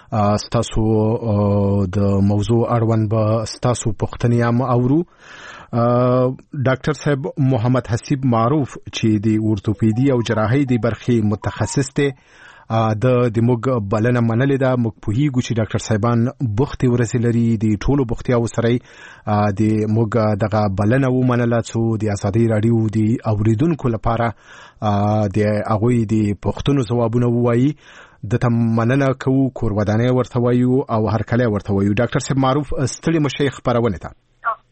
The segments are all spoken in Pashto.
ستاسو د موضوع اړوند به ستاسو پوښتنې هم اورو. ډاکټر صاحب محمد حسیب معروف چې د اورتوپیدي او جراحي د برخې متخصص دی د موږ بلنه منلې ده. موږ پوهیږو چې ډاکټر صاحبان بوختي ورسې لري د ټولو بوختیاو سره د موږ دغه بلنه ومنله څو د ازادي راډیو د اوریدونکو لپاره د هغوی د پوښتنو ځوابونه ووایي. د تم مننه کوو، کور ودانۍ ورته وایو او هرکلی ورته وایو. ډاکټر صاحب معروف ستړي مشي خبرونه ته.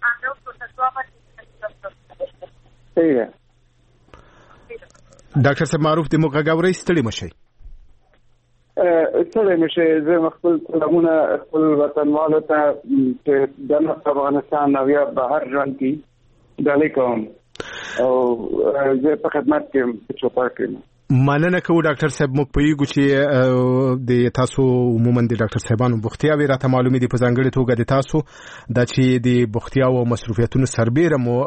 ډاکټر صاحب معروف د موږ غاوري ستړي مشي. ستړي مشي زه خپل سلامونه خپل وطنوالو ته چې د افغانستان او یا بهر ژوند کې د علیکم او زه په خدمت کې چوپړ کوم. مننه کوو ډاکټر صاحب. موږ پوهیږو چې د تاسو عموما د ډاکټر صاحبانو بوختیاوې راته معلومې دي، په ځانګړې توګه د تاسو دا چې د بوختیاو او مصروفیتونو سربیره مو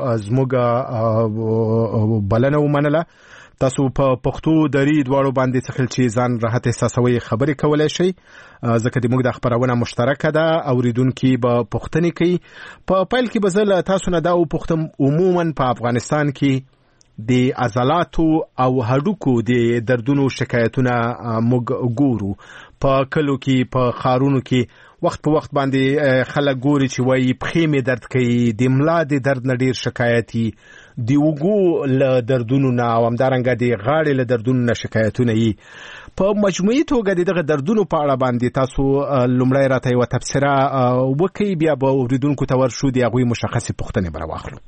زموږ بلنه ومنله. تاسو په پښتو دري دواړو باندې څخه چې ځان راحت احساسوي خبرې کولای شي، ځکه د موږ د خبرونه مشترکه ده. اوریدونکي به پوښتنې کوي. په پیل کې به زه تاسو نه دا وپوښتم، عموما په افغانستان کې د عضلاتو او هډوکو د دردونو شکایتونه موږ ګورو. په کلو کې، په خارونو کې وخت په وخت باندې خلک ګوري چې وایي پښې مې درد کوي، د ملا د درد نه ډیر شکایتي، د وګو له دردونو نه او همدارنګه د غاړې له دردونو نه شکایتونه یي. په مجموعي توګه دغه دردونو په اړه باندې تاسو لومړی راته یو تبصره وکړئ، بیا به اوریدونکو ته ورشو د هغوی مشخصې پوښتنې به راواخلو.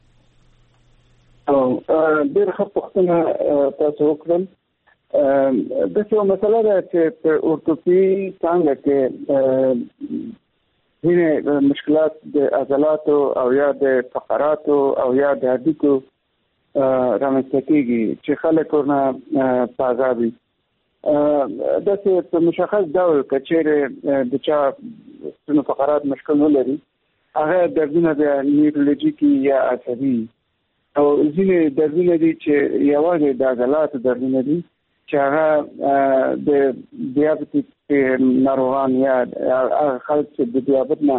ډېر ښه پوښتنه تاسو وکړل. د څه مسله ده چې په اورتوپي څنګه کې ځینې مشکلات د عضلاتو او یا د فقراتو او یا د هډوکو رامنځته کېږي چې خلک ورنه پازاب وي. داسې په مشخص ډول که چیرې د چا ځینو فقرات مشکل ولري، هغه دردونه د نیورولوژیکي یا عصبي او ځینې دردونه دي چې یوازې د عضلاتو دردونه دي چې هغه د دیابتیک ناروغان یا هغه خلک چې د دیابت نه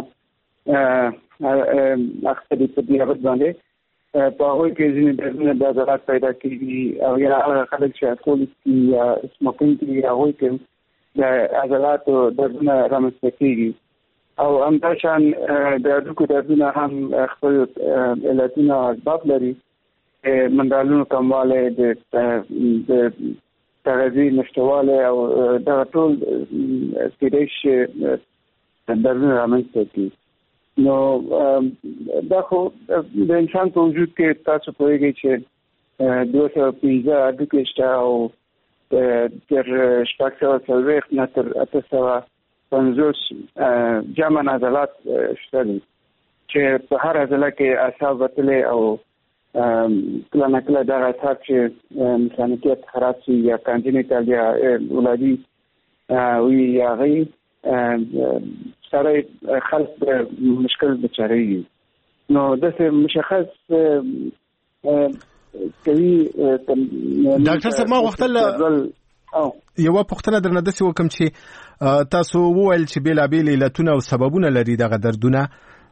اخته دي په دیابت باندې په هغوی کې ځینې دردونه د عضلات پیدا کېږي او یا هغه خلک چې الکول څښي یا سموکینګ کوي هغوی کې د عضلاتو دردونه رامنځته کېږي. او همداشان د هډوکو دردونه هم خپل علتونه او اسباب لري. منډالونو کموالی، د تغذیې نشتوالی او دغه ټول کېدای شي دردونه رامنځته کړي. نو دا خو د انسان په وجود کې تاسو پوهیږئ چې 215 هډوکي شته او تر 640 نه تر 850 جمع عضلات شته دي چې په هر عضله کې اعصاب وتلي او کله نه کله دغه اعصاب چې میکانیکیت خراب شي یا کانجنیټال یا ولادي وي یا غي سره خلق مشکل بچاري. نو دغه مشخص کوي. ډاکټر صاحب ما وختل یو پوښتنه درنه داسې وکم چې تاسو وویل چې بیلابیل علتونه او سببونه لري دغه دردونه.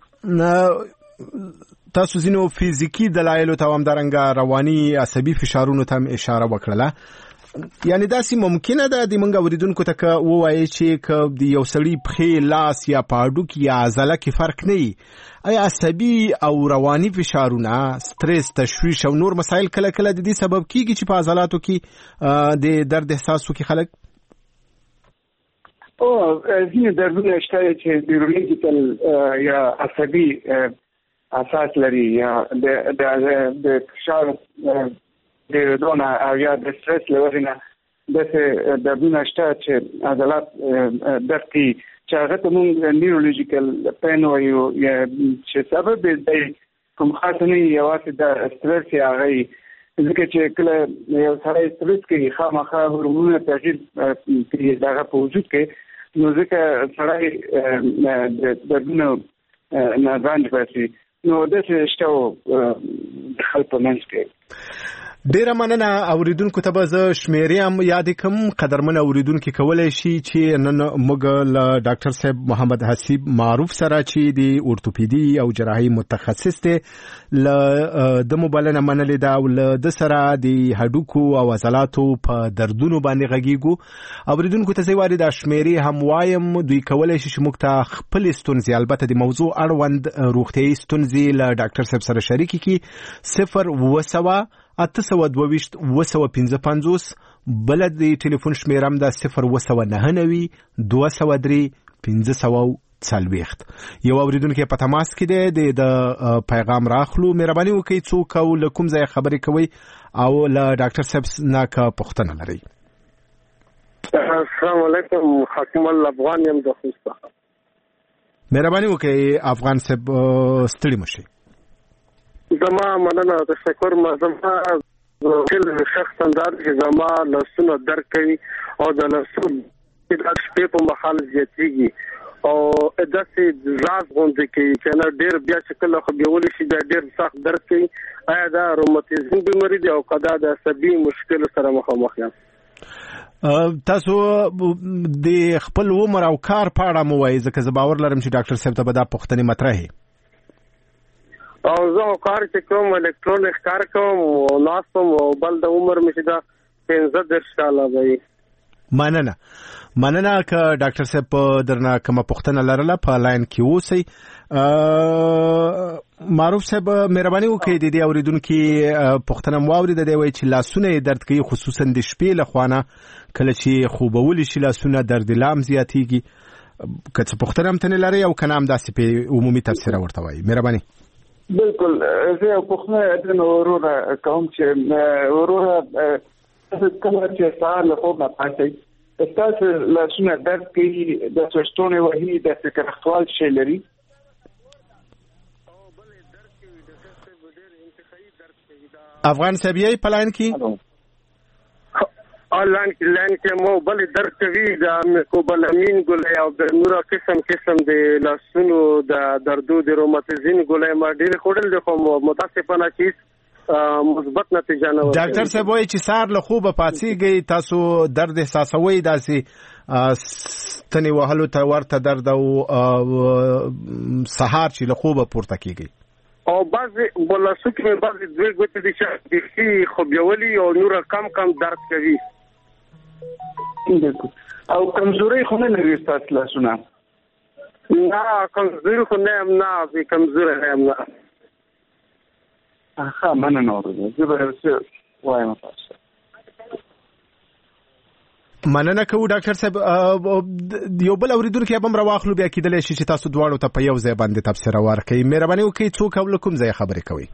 تاسو ځینو فزیکی دلایلو ته همدارنګه رواني عصبي فشارونو ته اشاره وکړله. یعنی داسې ممکنه ده د منګه اوریدونکو ته ووایي چې د یو سړي پښې، لاس یا پاډوک یا عضله کې فرق نه وي، آیا عصبي او رواني فشارونه، سترس، تشویش او نور مسایل کله کله د دې سبب کیږي چې په عضلاتو کې د درد احساس وکړي خلک؟ ځینې دردونه شته چې نیورولوژیکل یا عصبي اساس لري یا د فشار د دونه او یا د سټرس لوري نه داسې دردونه شته چې عضلات درد کوي چې هغه ته موږ نیورولوژیکل پین وایو چې سبب یې کوم خاص نه یوازې د سټرس یا هغه ځکه چې کله یو سړی سټرس کوي خامخا هورمونونه تغییر کوي دغه په وجود کې، نو ځکه سړی د دردونه نه ځان باسي. نو داسې شته خلک په منځ کې. ډیره مننه. اوریدونکو ته به زه شمیرې هم یاد کوم. قدرمن اوریدونکو کولای شي چې نن موږ له ډاکټر صاحب محمد حسیب معروف سره چې د اورتوپیدي او جراحي متخصص دی د موبایل نه منلې دا او د سره د هډوکو او عضلاتو په دردونو باندې غږیږو. اوریدونکو ته زه واري د شمیرې هم وایم، دوی کولای شي چې موږ ته خپل ستونزې البته د موضوع اړوند روغتیايي ستونزې له ډاکټر صاحب سره شریک کړي. 0 بل د ټلیفون شمیرم د 0 یو اوریدونکو په تماس کې دی د پیغام راخلو. مهرباني وکړئ څوک او له کوم ځای خبرې کوي او له ډاکټر صاحب نه کا پوښتنه لري. السلام علیکم، حکیم الله افغان یم د خوست. مهرباني وکړئ افغان صاحب ستړي مشي. زما مننه، تشکر. زما کله شخصا انداز چې زما لاسونه درد کوي او د لاسونو د شپې په مهال زیاتېږي او داسې راز غونډه کوي چې نه ډېر بیا چې کله خو بیول شي دا ډېر سخت درد کوي. آیا دا روماتیزم بیماری دی او کدا د عصبي مشکل سره مخامخ یم؟ تاسو د خپل عمر او کار په اړه مو وایي، ځکه زه باور لرم چې ډاکټر صاحب ته به دا پوښتنې مطرح او زه کار چې کوم الکترونیک کار کوم او ناسم او بل د عمر مې دا 15 ساله دی. مننه که ډاکټر صاحب درنه کومه پوښتنه لرله په لاین کې اوسئ. معروف صاحب مهرباني وکړئ د دې اوریدونکو پوښتنه مو اورید. دی وایي چې لاسونه درد کوي، خصوصا د شپې لخوانه کله چې خوبول شي لاسونه درد لام زیاتېږي. که څه پوښتنه هم تنه لري او کنه هم داسې په عمومي تفسیر ورته وایي. مهرباني. بالکل. زه په خپل د وروره کوم چې وروره کله چې سهار له خوبه پاتې تاسو لاسونه درد کوي، د سستونه وهي د فکر خپل شي لري. افغان صاحب یې پلان کې آنلاین کې مو بل درد کوي د کوبلامین ګولې او د نور قسم د لاسونو د دردو د روماتیزم ګولې ما ډېر خوړل دي خو متاسفانه چې مثبت نتیجه نه ورکړي. ډاکټر صاحب وایي چې سهار له خوبه پاتېږئ تاسو درد احساسوي، داسې ستنې وهلو ته ورته درد او سهار چې له خوبه پورته کیږي او بعضی بلاسو کې بعضی دوی ګوتې دي چې خو بیولي او نور کم درد کوي او کمزوري خو نه لري تاسو لاسونه؟ نه کمزوري خو نه ام، نه کمزوري نه ام. ها مننه اورده زه به وایم تاسو. مننه کوو ډاکټر صاحب. یو بل اوریدونکو هم راواخلو، بیا کېدلی شي چې تاسو دواړو ته په یو ځای باندې تبصره ورکړئ. مهرباني وکړئ څوک او له کوم ځای خبرې کوي؟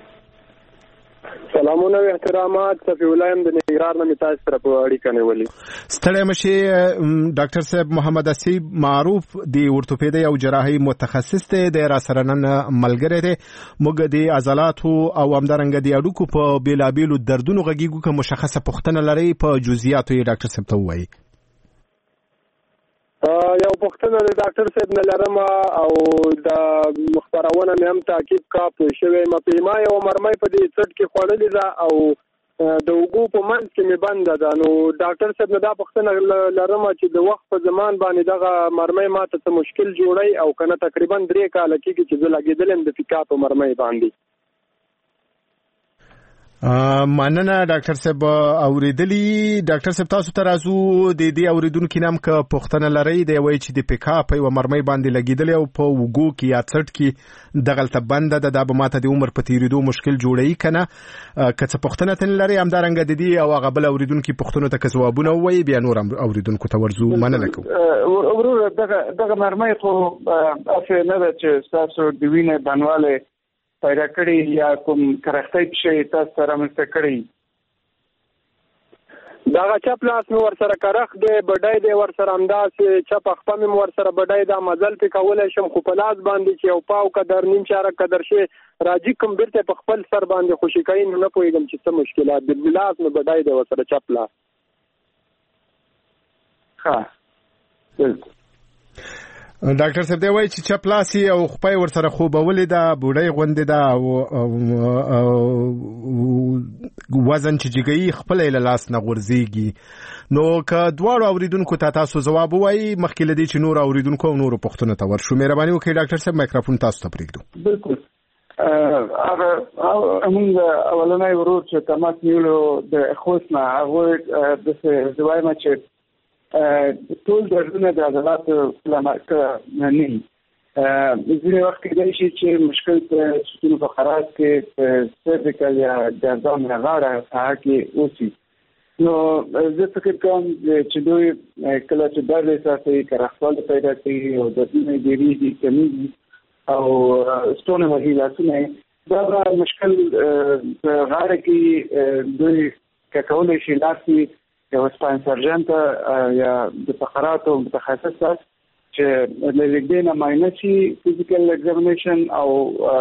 سلامونه او احترامات. صفي الله يم د نګران نه تاسو سره په اړیکه نیولې. ستړی مشي. ډاکټر صاحب محمد حسیب معروف د اورتوپیدي او جراحي متخصص دی، د را سره نن ملګری دی. موږ د عضلاتو او همدارنګه د اډوکو په بیلابیلو دردونو غږیږو. که مشخصه پوښتنه لري په جزئیاتو یې ډاکټر صاحب ته وایي. یو پوښتنه د ډاکټر صاحب نه لرم او د مخبرونه مې هم تعقیب کا پوه شوی. ما یو مرمۍ په دې څټ کې خوړلې ده او د وګو په منځ کې مې بنده ده. نو ډاکټر صاحب نه دا پوښتنه لرم چې د وخت په زمان باندې دغه مرمۍ ماته څه مشکل جوړي او کنه تقریبا 3 کال کېږي چې زه لګېدلم د فیکا په مرمۍ باندې. مننه ډاکټر صاحب اوریدلی. ډاکټر صاحب تاسو ته راځو د دې اوریدونکو نام که پوښتنه لرئ دی وایي چې د پیکا په یو مرمۍ باندې لګیدلی او په وګو کې یا څټ کې دغلته بنده ده، دا به ماته د عمر په تیریدو مشکل جوړوي کنه. که څه پوښتنه تن لرئ همدارنګه د دې او هغه بل اوریدونکو پوښتنو ته که ځوابونه ووایي بیا نور اوریدونکو ته ورځو. مننه کوم. وروره دغه مرمۍ خو اصل نه ده چې تاسو د وینې بنواله پیدا کړی یا کوم کرختۍ شي تاسو سره مست کړی؟ دا چپ لاس نو ور سره کرخ دی بډای دی ور سره انداز چپ خپل مې ور سره بډای دا مزل په کولای شم خو په لاس باندې چې او پاو قدر نیم چاره قدر شي راځي کوم بیرته په خپل سر باندې خوشی کوي نه پوهیږم چې څه مشکلات د لاس نو بډای دی ور سره چپ لاس. ها بالکل. ډاکټر صاحب دی وایي چې چپلاسي او خپای ورسره خوبولې ده بوډۍ غوندې ده او وزن چې جګي خپل له لاس نه غورځيږي نو که دواړو اوریدونکو ته تاسو جواب وایي مخکې لدی چې نور اوریدونکو او نور پښتنه ته ورشو مهرباني وکړئ ډاکټر صاحب مایکروفون تاسو ته پرېږدو بالکل هغه موږ اولنۍ ورور چې تماس نیولو د خوښنه هغه د زوایم چې ټول دردونه د عضلاتو لمکه نه ځینې وخت کېدای شي چې مشکل په ستونو فقرات کې سرټیکل یا ګردن یا غاړه هغه کې اوسي نو زه فکر کوم چې دوی کله چې درد احساسوي کارخوال پیدا کوي او د دې ډېری کمیږي او ستونه وهي لاسونه دا مشکل غاړه کې دوی کولای شي لاسي یو سپاین سرجن ته یا د فقراتو متخصص چې لږه معاینه شي فزیکل ایگزامینیشن او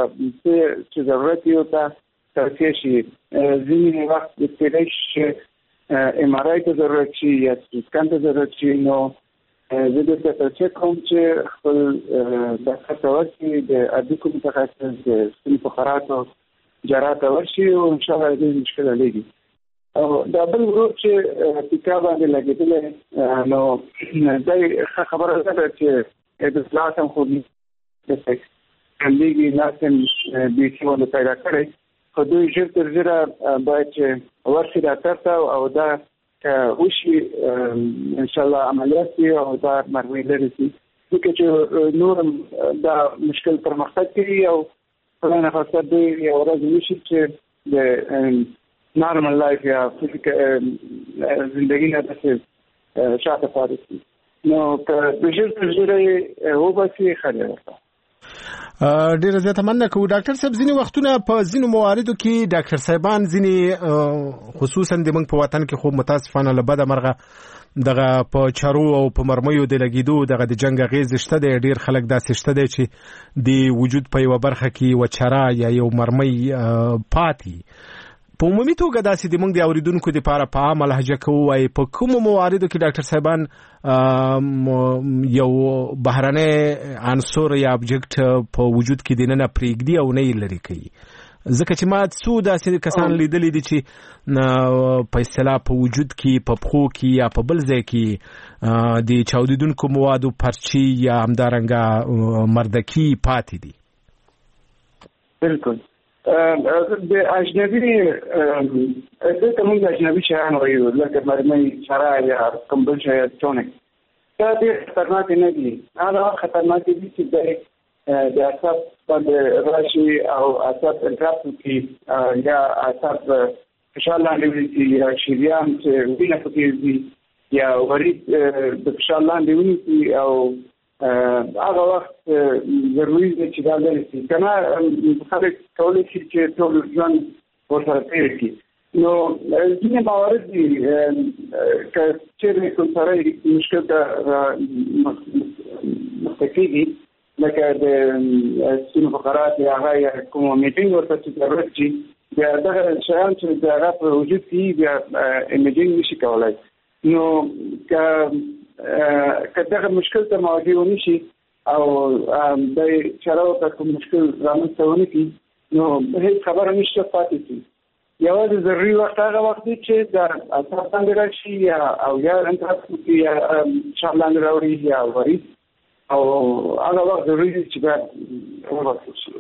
چې ضرورت یو ته توصیه شي ځینې وخت د پیدایش ام آر آی ته ضرورت شي یا سکان ته ضرورت شي نو زه د توصیه کوم چې خپل ډاکټر ته ورشي د اډوکو متخصص د ستوني فقراتو جراحت ورشي او ان شاء الله دې مشکل لګي او دا بل ورو چې پکا باندې لګیدل نو دا خبره ده چې د لاسم خو دې کلیږي لاسم دې څه ونه پیدا کړي خو دوی ژر تر ژره باید ورشي ډاکټر ته او دا وشي ان شاء الله عملیات او دا مروي لري چې نور دا مشکل پرمختګ کوي او پلان خاصه دی یو ورځ وشي چې د نارمل لایف یا فزیکل زندگی نه تاسو شاته پاتې نو که د ژر تر ژره وباسي خلک ډیر زیاته مننه کوم ډاکټر صاحب ځینې وختونه په ځینو مواردو کې ډاکټر صاحبان ځینې خصوصا د موږ په وطن کې خو متاسفانه له بده مرغه دغه په چارو او په مرمیو د لګیدو دغه د جنگ غیز شته دی ډیر خلک داسې شته دی چې د وجود په یو برخه کې و چرا یا یو مرمۍ پاتې په عمومي توګه داسې د موږ د اوریدونکو لپاره په عامه لهجه کوو او په کوم مواردو کې ډاکټر صاحبان یو بهرنی عنصر یا ابجکټ په وجود کې دنه پرېږدي او نه لري کوي ځکه چې ما څو داسې کسان لیدلي دي چې په اصطلاح په وجود کې په پخو کې یا په بل ځای کې د چاودیدونکو موادو پرچی یا همدارنګه مردکی پاتې دي بالکل د اجنبي د کوم اجنبي شیان وایو لکه مرمۍ چرا یا کوم بل شی ټونیک دا ډېر خطرناک نه دي هغه خطرناک دي چې د اعصاب باندې راشي او اعصاب انټراپټ کی یا اعصاب فشار لاندې وي یا شریان چې وینه پکې وي یا ورید د فشار لاندې وي او هغه وخت ضروري دی چې دا لري کنه خلک کولای شي چې ټول ځان ورسره تیر کړي نو ځینې موارد دي چې کوم سره مشکل ته مستقیږي لکه د ستوني فقرات یا هغه کوم میټینګ ورته ضرورت شي بیا دغه شیان چې هغه په وجود کې بیا ایمیجینګ نشي کولای نو که دغه مشکل ته مواجه ونشي او د چارو ته کوم مشکل رامنځته ونه کړي نو هیڅ خبره نشته پاتې شي یوازې ضروري وخت هغه وخت دی چې د اعصاب باندې راشي یا او یا انټراپټ یا شار لاندې راوړي یا ورید او هغه وخت ضروري دی چې باید وباسل شي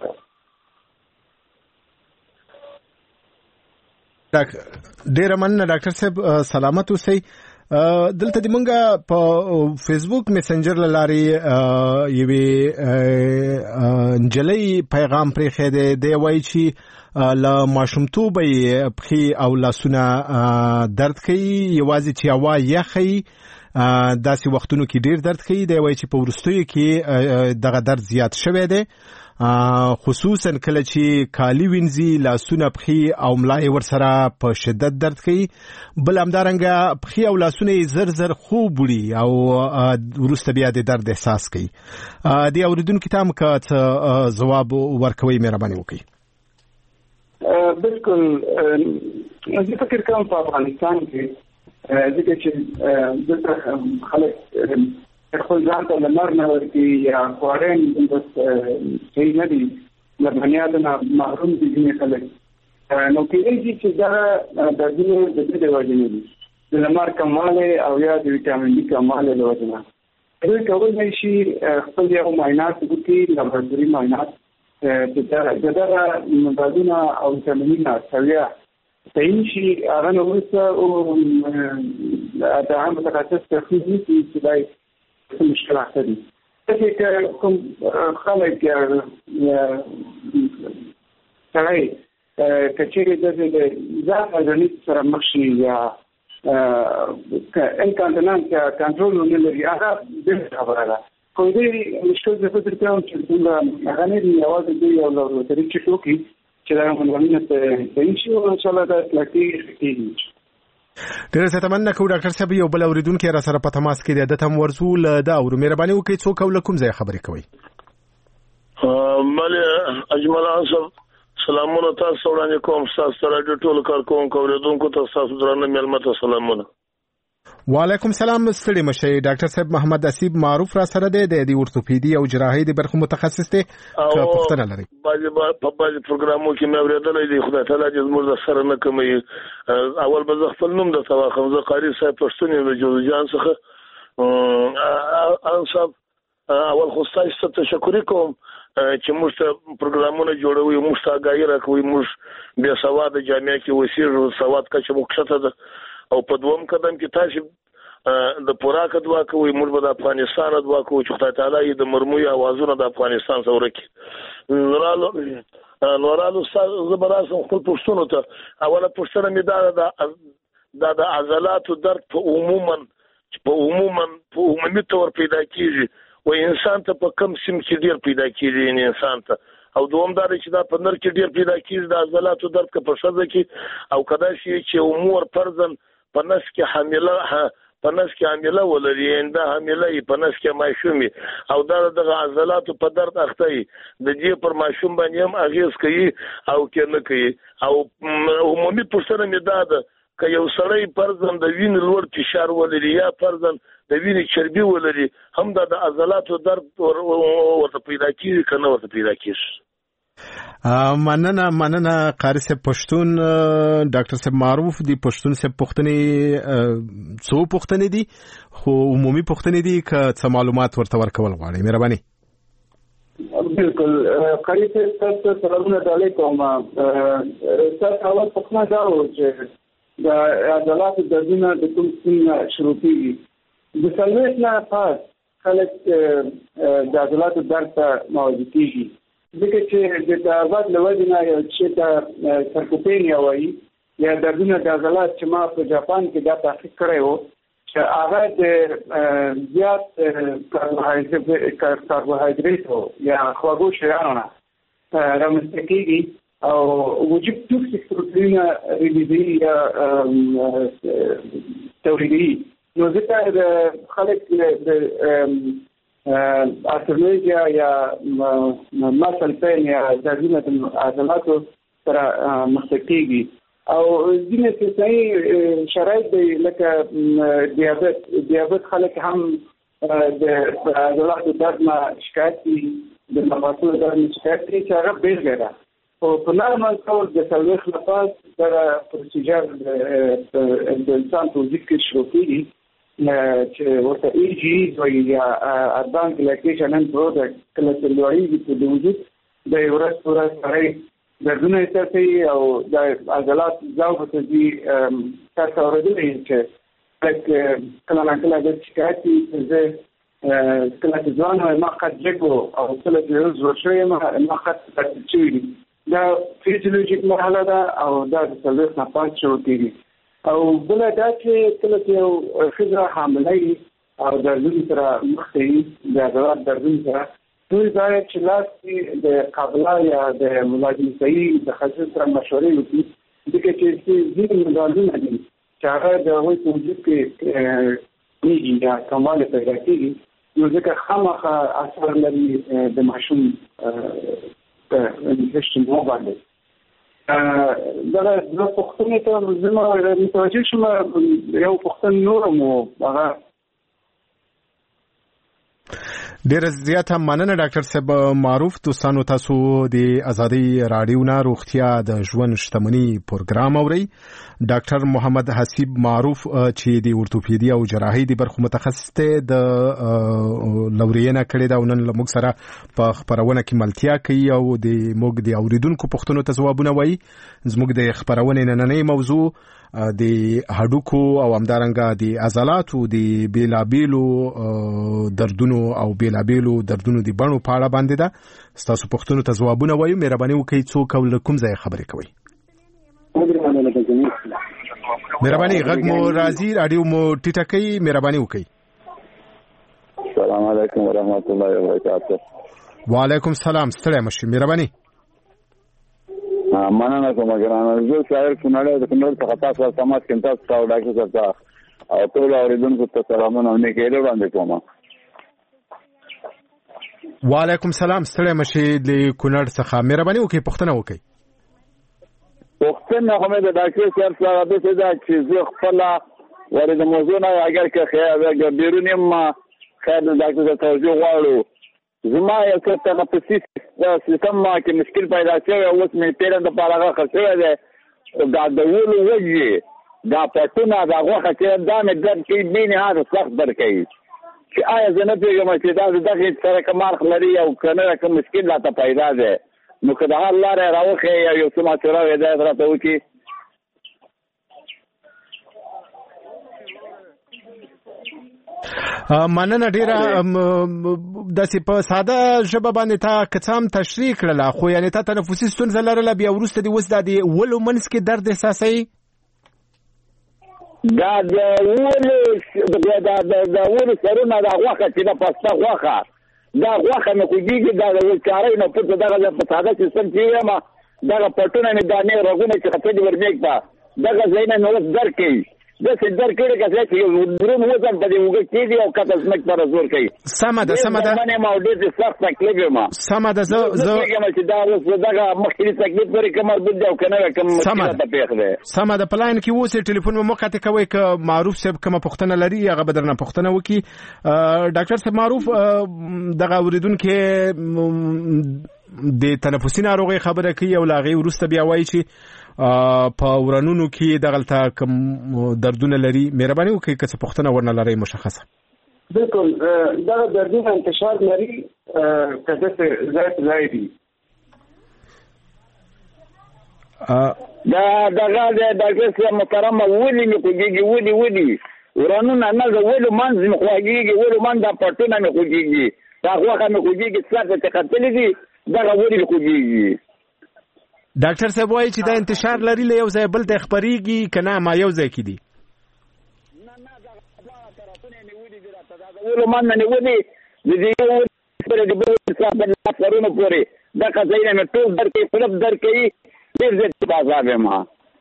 ډېره مننه ډاکټر صاحب سلامت اوسئ دلته د مونږه په فیسبوک میسنجر لاري یوه انجلۍ پیغام پرې خېده دی وایي چې لا ماشومتوبې پخې او لاسونه درد کوي یوازې چې هوا یخي داسې وختونو کې ډیر درد کوي دی وایي چې په ورستیو کې دغه درد زیات شوی دی خصوصا کله چې کالی وینځي لاسونه پخې او ملای ورسره په شدت درد کوي بل همدارنګه پخې او لاسونه زر زر خوب وړي او ورسته بیا د درد احساس کوي دی اوریدونکو ته مکه جواب ورکوي مهرباني وکړئ بالکل زه فکر کوم په افغانستان کې ځکه چې دلته خلک خپل ځان ته لمر نه ورکړي یا خواړه بس صحیح نه دي له بنیاد نه محروم دي ځینې خلک نو کېږي چې دا د دې د وجې نه دي د لمر کموالی او یا د ویټامین ډي کموالی له وجې نه دوی کولی شي خپل یو معاینات وکړي لابراتوري معاینات چې دغه مدادونه او ویټامینونه سویه صحیح شي هغه نه وروسته د عام متخصص تشخیص نیسي چې دا څه مشکلات دي چې کوم خلک سړی که چیرې د ذات ازاني سره مخ شي یا انکانتنان کنټرول نه لري هغه د خبره ده خو دې مشکل د فکر کوم چې هغه نه دی یوازې دی یو لوري چې ټوکی چې دا مونږ ته شي او ان شاء الله دا کېږي ډېر زیاته مننه کوم ډاکټر صاحب یو بل اوریدونکو را سره په تماس کې د تم ورزول دا او مهرباني وکړئ څوک ولکم ځای خبرې کوي مال اجمل انصر سلامونه تاسو وړاندې کوم تاسو راډیو ټول کارکونکو اوریدونکو تاسو درنه ملمت سلامونه وعلیکم سلام ستړي مشه ډاکټر صاحب محمد اسیب معروف را سره دی د اورتوپیدي او جراحي د برخو متخصص دی که پوښتنه لري په باندې پروګرامو کې مې اوریدلې دی خدای تعالی دې زموږ سره نه کوي اول به خپل نوم د تواخم زه قاری صاحب پښتون یم د جوزجان څخه انصاف اول خو تاسو ته تشکر کوم چې موږ ته پروګرامونه جوړوي موږ ته غاړي راکوي موږ بیا سواد جامعه کې وسیرو سواد کچه مخشته ده او په دوم قدم کې تاسو د پوراکه دوا کوي موږ به د افغانستان دوا کوو چې خدای تعالی د مرموي اوازونه د افغانستان سره کې نورالو زبراسم خپل پښتون ته اوله پښتنه می دا د عضلاتو درد په عمومي تور پیدا کیږي او انسان ته په کم سیم کې ډیر پیدا کیږي انسان ته او دوم دا چې دا په نر کې ډیر پیدا کیږي د عضلاتو درد په شذ کې او کدا شي چې امور فرضاً په نس کې حامله ولري انده حامله په نس کې ماشومي او دا د عضلاتو په درد اخته د دې پر ماشوم باندې هم اغیز کوي او کې نه کوي او عمومي پوښتنه مې ده که یو سړی فرضاً د وینې لوړ فشار ولري یا فرضاً د وینې چربي ولري هم د عضلاتو درد ورته پیدا کیږي کنه ورته پیدا کیږي مننه قاری صاحب پښتون ډاکټر صاحب معروف دی پښتون صاحب پښتني څو پښتني دي خو عمومي پښتني دي که څه معلومات ورته ورکول غواړي مهرباني بالکل قاری صاحب تاسو سلامونه علیکم تاسو اول پښتنه دا و چې د عضلاتو دردونه د کوم څنګه شروع کیږي د سلویت نه پاس خلک د عضلاتو درد ته مواجه کیږي ځکه چې د تعرض لوجه نه یو چې د سرکوپینیا وایي یا دردونه د عضلات چې ما په جاپان کې دا تحقیق کړی و چې هغه د زیات کاربوهایدریټو یا خواږه شیانو نه رامنځته کیږي او وجود توکسیک پروتینونه ریلیزوي یا تولیدوي نو ځکه د خلک د ارترميجيا یا مسل پین یا دردونه د عضلاتو سره مخکېږي او ځینې صحي شرایط دی لکه دیابت خلک هم د عضلاتو درد نه شکایت دي د مفاصلو درد نه شکایت دي چې هغه بیلګه ده او په نارمل ډول د سلوخ لپاره دا پروسیجر د انسان په وجود کې شروع کیږي چې ورته EEG یا ادوانس ګلایکیشن اند پروډکټ کله چې لوړیږي په وجود د ورځ پورې سره دردونه احساسوي او د عضلات ځاو په دې تاسو اورېدلئ چې کله د شکایت چې کله چې ځوان ما خد جګو او کله چې روز ورشوي ما خد تچوي دا فیزیولوژیک مرحله ده او دا د سلوخ نه پات شروع کیږي او بل دا چې کله چې خزر حامله او دردونه سره مخ ته د عضلات دردونه سره دوی باید چې لاستي د قابله یا د ملازم صحیح د خصوص سره مشورې وکړي ځکه چې ځینې مدارونه دي چې هغه د هغوی په وجود کې کېږي یا کموالی پیدا کېږي نو ځکه خامخا اثر لري د ماشوم په انفیکشن باندې دا پښتنې ته زما متوجه شوم یو پښتن نور مو هغه ډیر زیاته مننه ډاکټر صاحب معروف. دوستانو تاسو د ازادي رادیو نه روغتیا د ژوند شتمنۍ پروګرام اورئ. ډاکټر محمد حسیب معروف چې د اورتوپیدي او جراحي د برخو متخصص دی د لورینه کړی دا نن موږ سره په خبرونه کې ملتیا کوي او د موږ د اوریدونکو پوښتنو ته ځوابونه وایي. زموږ د خبرونه نننۍ موضوع د هډوکو او همدارنګه د عضلاتو د بیلابیلو دردونو او بیلابیلو دردونو د بڼو په اړه باندې ده. تاسو پوښتنو ته ځوابونه وایو. مهرباني وکړئ څوک او له کوم ځای خبرې کوئ. مهرباني غږ مو راځي رادیو مو ټیټه کوي. مهرباني وکړئ. السلام علیکم ورحمت الله وبرکاته. وعلیکم السلام. ستړی مشي. مهرباني. مننه کوم ګرانه. زه شاعر کونړ د کونړ څخه تاسو سمات کې تاسو او ډاکټر صاحب او ټول اوریدونکو ته سلامونه او نیکي وړاندې کوم. وعلیکم السلام. ستړی مشي د کونړ څخه. مهرباني وکړئ پوښتنه وکړئ. پوښتنه کومه د ډاکټر صاحب سره د څه دا چې زه خپل ورته موضوع نه اگر که خیر بیرونی ما خیر د ډاکټر ته توجه غواړو. زما یو څه تنفسي سیستم ما کې مشکل پیدا شوی او اوس مې پیرن د پاره خرڅوي ده دا د وولو وجه دا پټونه دا غوخه چې دا مې درد کوي بینه هغه سخت در کوي چې آیا زه نه پیږم چې دا دغه سره کمال خلري او کنه کوم مشکل لا ته پیدا ده نو که دا حل لاره راوخه یو څه ماشوره هدایت راته وکړي. مننه ډیره. داسې په ساده ژبه باندې تا کڅام تشریح کړله خو یعنی تا تنفسي ستونزه لرله بیا وروسته د اوس د ولو منځ کې درد احساسوي. دا د ولو سرونه دا غوښه چې د پسته غوښه دا غوښه مې خوږېږي دا د وچارۍ نه پورته دغه په ساده سیستم چې ویم دغه پټونه مې دانې رګونه چې خطې دې ورمېږده دغه ځایونه مې اوس درد کوي. داسې در کړي که چې یو درون وزن په دې اوږه کېږي او کته ځمکې ته زور کوي. سمه ده سمه ده. زه ما ډېر سخت تکلیف یم. سمه ده. زه پوهېږم چې دا اوس دغه مخکې تکلیف پورې کوم مربوط دی او که نه کوم مشکل ته پېښ دی. سمه ده. په لاین کې اوس ټلیفون مو قطع کوئ که معروف صاحب کومه پوښتنه لري هغه به درنه پوښتنه وکړي. ډاکټر صاحب معروف دغه اورېدونکي د تنفسي ناروغۍ خبره کوي او له هغې وروسته بیا وایي چې په ورانونو کې دغلته کوم دردونه لري. مهرباني وکړئ که څه پوښتنه ورنه لرئ مشخصه. بالکل دغه دردونه انتشار لري که داسې ځای دي. دا دغه د ډاکټر صاحب محترمه ولې مې خوږېږي ولې ورانونه نه د ولو منځ مې خوږېږي ولو منځ دا پټونه مې خوږېږي دا غوښه مې خوږېږي سر ته کتلې دي دغه ولې مې خوږېږي. ډاکټر صاحب وایي چې دا انتشار لري له یو ځای بل ته خپرېږي که نه ما یو ځای کې دي. نه دغه طرفونه نیولي دي راته دا د ولو منځ نه نیولي د دې یو پورې د بل څه سرونه پورې دغه ځایونه مې ټول در کوي فلپ در کوي ډېر زیات عذاب یم.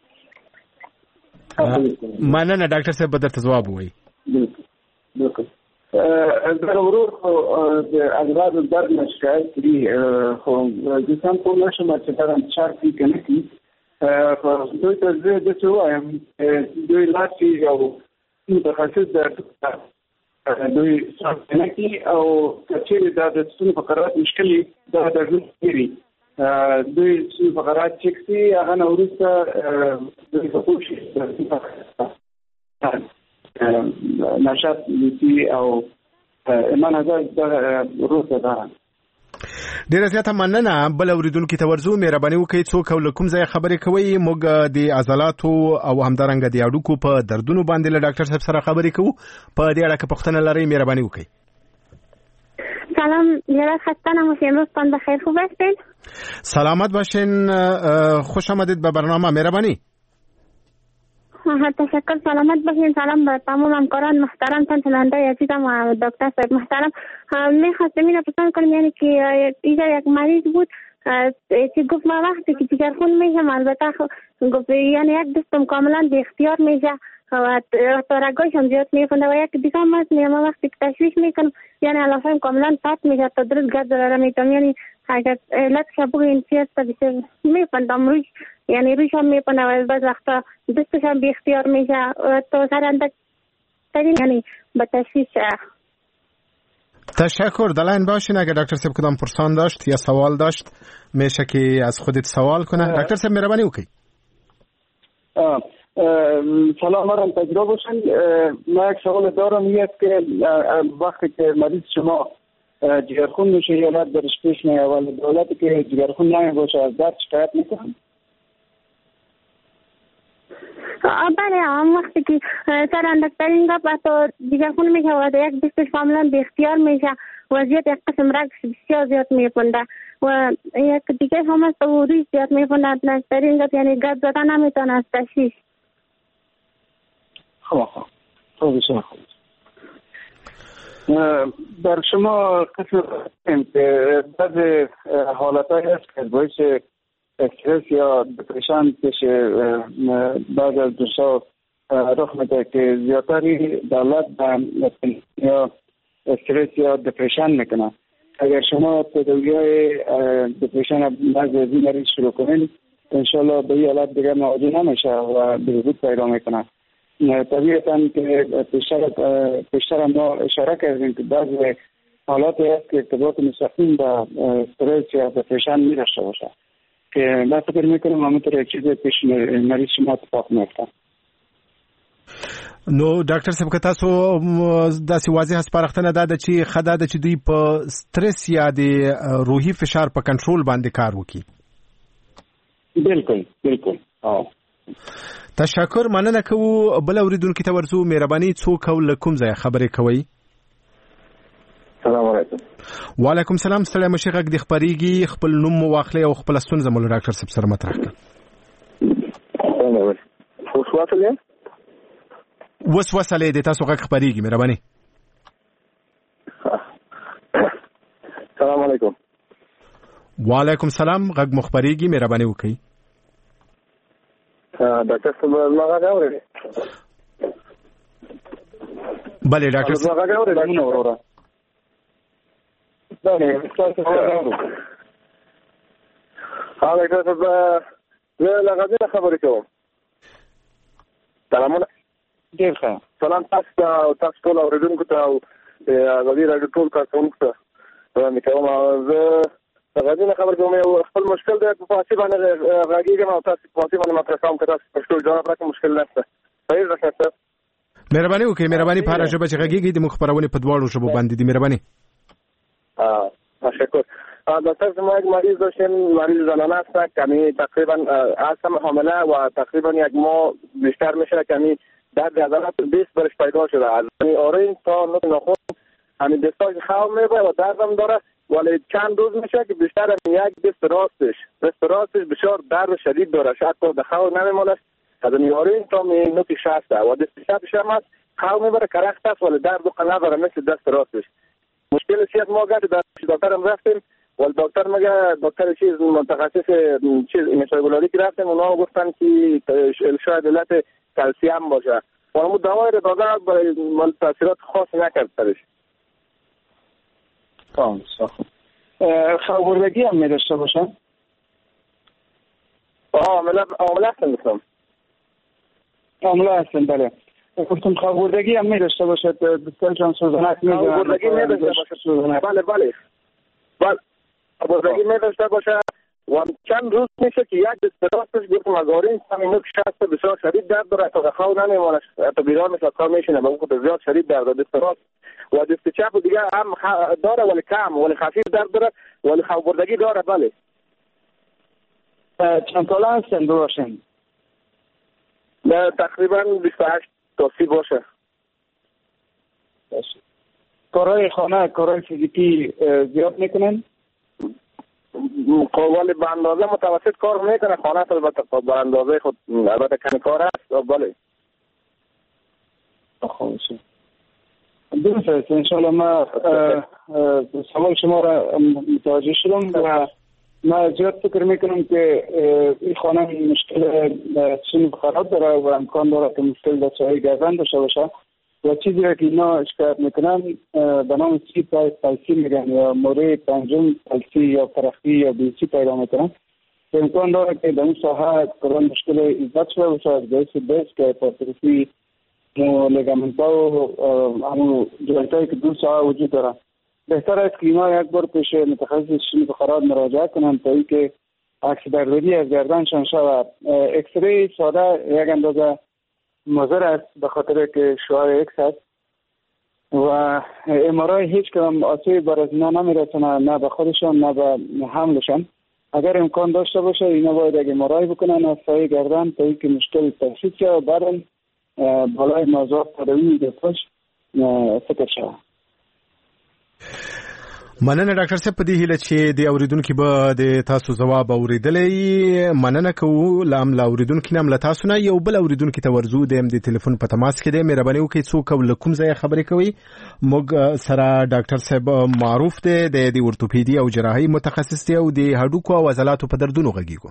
مننه ډاکټر صاحب به درته ځواب ووایي. بالکل در ورور خو د اغراض درد نه شکایت کړي خو د سم په نشم چې دا انتشار کوي که نه کوي خو دوی ته زه داسې وایم دوی لاړ شي یو متخصص دوی څه نه کوي او که چېرې دا د ستونو فقرات مشکل وي دا د ژوند کېږي دوی ستونو فقرات چک شي هغه نه وروسته دوی په پوه شي نشاط لیتی او ایمان ازاد روسه دارن. ډیره زیاته مننه. بل اوریدونکو ته ورځو. مهرباني وکړئ څوک او له کوم ځای خبرې کوئ. موږ د عضلاتو او همدارنګه د هډوکو په دردونو باندې له ډاکټر صاحب سره خبرې کوو. په دې اړه که پوښتنه لرئ مهرباني وکړئ. سلام جناب خسته نباشید. امروزتان بخیر خوب هستین؟ سلامت باشین. خوش آمدید به برنامه. مهربانی. تشکر. سلامت باشین. سلام به تمام همکاران محترم شنونده عزیزم و دکتر صاحب محترم. می‌خواستم اینو پرسان کنم یعنی که اینجا یک مریض بود که گفت ما وقتی که جگرخون میشم البته گفت یعنی یک دستم کاملا بی اختیار میشه و رگایش هم زیاد میکنه و یک دیگه هم هست ما وقتی که تشویش میکنم یعنی علافم کاملا پات میشه تا درست گرد داره میتونم یعنی اگر علت شبوه این چیز تا بیشتر میپندم روش یعنی روش هم میپنه و بعض وقتا دستش هم بی اختیار میشه تا سر اندک ترین یعنی به تشویش. تشکر. در لاین باشین. اگر دکتر صاحب کدام پرسان داشت یا سوال داشت میشه که از خودت سوال کنه. دکتر صاحب مهربانی وکړئ. سلام علیکم. تجربه باشن. من یک سوال دارم، یک که وقتی که مریض شما جگرخون میشه یا بعد درش پیش میاد اول دولتی که جگرخون نمیشه از درد شکایت میکنن؟ بله، هم وقتی که سر اندکترین گپ تو جگرخون میشه و یک دستش کاملا بی اختیار میشه، وضعیت یک قسم رگش بسیار زیاد میپنده و یک دیگه هم از روی زیاد میپنده. اندکترین گپ یعنی گپ زدن نمیتونه از تشویش. خوب در شما قسم که بعض حالتهای هست که باعث استرس یا دپرشن پیش بعض از دوستا رخ میده که زیادتری دولت یا استرس یا دپرشن میکنه. اگر شما تداوی‌های دپرشن بعض از این مریض شروع کنید انشالله به این حالت دیگر مواجه نمیشه و بهبود پیدا میکنه. طبیعتاً که پیشتر ما اشاره کردیم که بعض حالاتی هست که ارتباط مستقیم با استرس یا دپرشن می‌داشته باشه که من فکر میکنم همونطور یک چیز پیش مریض شما اتفاق میفته. نو ډاکټر صاحب که تاسو داسې واضح سپارښتنه ده چې ښه ده چې دوی په سټرس یا د روحي فشار په کنټرول باندې کار وکړي. بالکل. تشکر. مننه کوو. بل اوریدونکو ته ورځو. مهرباني څوک او له کوم ځای خبرې کوئ؟ سلام علیکم. وعلیکم سلام. ستړی مشي غږ د خبرېږي. خپل نوم مو واخلئ او خپل ستونزه مو له ډاکټر صاحب سره مطرح کړئ. وسوسه د تاسو غږ خبرېږي. مهرباني. سلام علیکم. وعلیکم سلام. غږ مو خبرېږي. مهرباني وکړئ. ډاکټر صاحب ما غږ اورئ؟ بله ډاکټر صاحب. ما غږ اورئ؟ بله تاسو اورئ؟ ډاکټر صاحب زه له غزني خبرې کوم. سلامونه. ډېر ښه. سلام تاسو ته او تاسو ټول اورېدونکو ته او غزني راډیو ټول کارکوونکو ته وړاندې کوم. زه غزني خبر کوم. یو خپل مشکل دی په فارسي باندې غږیږم او تاسو په فارسي باندې مطرح کوم که تاسو پښتو جواب راکړئ مشکل نشته. صحیح ده ښه. مهرباني وکړئ. مهرباني په هره ژبه چې غږیږي د موږ خپرونې په دواړو ژبو باندې دي. مهرباني. تشکر. دکتر شما یک مریض داشتیم، مریض زنانه است، کمی تقریبا هستم حامله و تقریبا یک ماه بیشتر میشه، کمی درد عضلات 20 برش پیدا شده. از آرین تا نوک ناخن همین دستاش خواب میبره و دردم داره، ولی چند روز میشه که بیشتر یک دست راستش بسیار درد شدید داره، حتی در خواب نمیمونه. از آرین تا نوک شست و دست چپش هم هست، خواب میبره کرخت است ولی درد نداره مثل دست راستش. مشکل سیاست ما گرد در دکترم رفتیم ولی دکتر مگه دکتر چیز متخصص چیز اینسولاری که رفتیم اونا گفتن که شاید علت کلسیم باشه. اون دوای رو دادن ولی تاثیرات خاصی نکرد سرش. خوابوردگی هم می‌داشته باشه؟ عامله هستم. عامله هستم بله. گفتم خوابوردگی هم می‌داشته باشه، دستشان سوزنک می‌زنه. خوابوردگی می‌داشته باشه. بله. خوابوردگی می‌داشته باشه و چند روز میشه که یک دست راستش گفتم از آرین همین نوک شست بسیار شدید درد داره، تا خواب نمیمونه، تا بیدار میشه خواب میشینه به اون زیاد شدید درد دست راست و دست چپ دیگه هم داره ولی کم ولی خفیف درد داره ولی خوابوردگی داره. بله. چند ساله هستن باشین؟ تقریبا 28 تا 30 باشه. کارهای خانه، کارهای فیزیکی زیاد میکنن؟ ولی به اندازه متوسط کار میکنه. خانه البته به اندازه خود البته کمی کار است. بله. خوبه. درسته. انشالله ما سوال شما را متوجه شدم و من زیاد فکر میکنم که این خانه مشکل سون خراب داره و امکان داره که مشکل در ساحه گردن داشته باشه و چیزی را که اینا شکایت میکنن به نام سی پلسی میگن یا موره پنجم پلسی یا فرخی یا بیسی پیدا میکنن. امکان داره که در اون ساحه کلان مشکل ایجاد شده باشه از باعث بیس که پاترفی لیگامنت ها و همون جوینت هایی که دو ساحه وجود داره بهتر است که اینا یک بار پیش متخصص شیمی فقرات مراجعه کنند تا اینکه عکس برداری از گردنشان شود. اکسری ساده یک اندازه مضر است به خاطر که شعاع اکس است و امارای هیچ کدام آسیب بر از اینا نمیرسونه، نه به خودشان نه به حملشان. اگر امکان داشته باشه اینا باید یک امارای بکنن از سایه گردن تا اینکه مشکل تشخیص شود و بعدا بالای موضوعات تداوی د پشت فکر شود. مننه ډاکټر صاحب په دې هیله چې د اوریدونکو به د تاسو ځواب اوریدلې. مننه کوو لا اوریدونکو نام له تاسو نه یو بل اوریدونکو ته ورزو د ټلیفون په تماس کې دی. مهرباني وکړئ څوک ول کوم ځای خبرې کوي. موږ سره ډاکټر صاحب معروف دی د اورتوپیدي او جراحي متخصص دی او د هډوکو او عضلاتو په دردونو غږیږي.